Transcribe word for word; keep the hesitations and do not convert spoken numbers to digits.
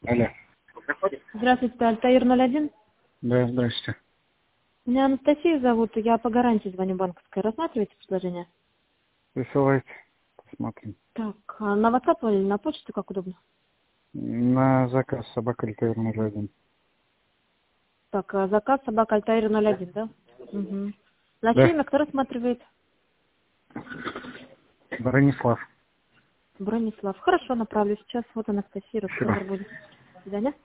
Алло. Здравствуйте, Альтаир ноль один. Да, здрасте. Меня Анастасия зовут, я по гарантии звоню банковской. Рассматриваете предложение? Присылайте, посмотрим. Так, а на WhatsApp или на почту, как удобно? На заказ собака Альтаир ноль один. Так, а заказ собака Альтаир ноль один, да? Угу. На чье Да. имя кто рассматривает? Бронислав. Бронислав. Хорошо, направлю сейчас. Вот Анастасия, разговор Спасибо. будет. До свидания.